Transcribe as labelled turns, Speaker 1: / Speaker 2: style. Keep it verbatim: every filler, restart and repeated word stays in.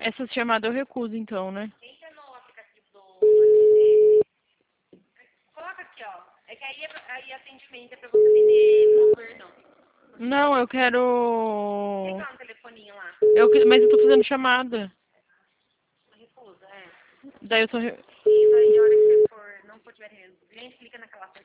Speaker 1: Essa chamada eu recuso, então, né?
Speaker 2: Entra no aplicativo do atender. Coloca aqui, ó. É que aí, é, aí atendimento é pra você atender Uber, não.
Speaker 1: Não, eu quero...
Speaker 2: Liga um telefoninho lá.
Speaker 1: Eu, que- mas eu tô fazendo chamada.
Speaker 2: Recusa, é.
Speaker 1: Daí eu tô... re-
Speaker 2: E aí, a hora que você for, não for tiver cliente, clica naquela